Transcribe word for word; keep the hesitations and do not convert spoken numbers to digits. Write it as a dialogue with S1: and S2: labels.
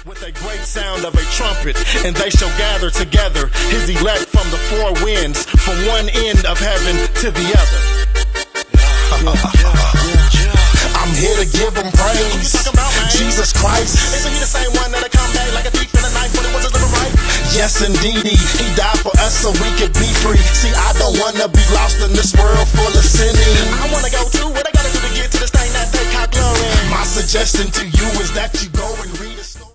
S1: with a great sound of a trumpet, and they shall gather together his elect from the four winds, from one end of heaven to the other.
S2: I'm here to give him praise. Jesus Christ.
S1: Isn't he the same one that'll come back like a thief in the night when it was a little right?
S2: Yes, indeedy. He died for us so we could be free. See, I don't wanna be lost in this world full of sinning.
S1: I wanna go too. What I gotta do to get to this thing that they call glory?
S2: My suggestion to you is that you go and